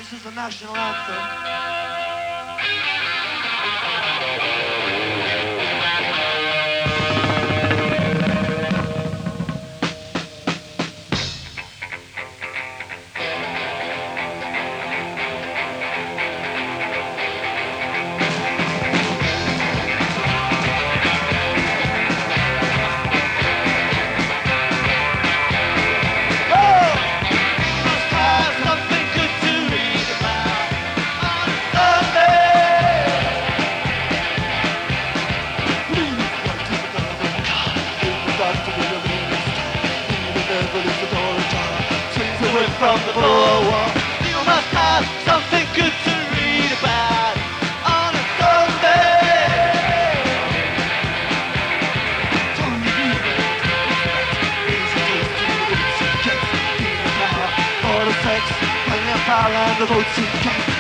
This is the national anthem. From the Boer, you must have something good to read about on a Sunday. Don't read it. Easy to do. For the sex and the power and the votes you get.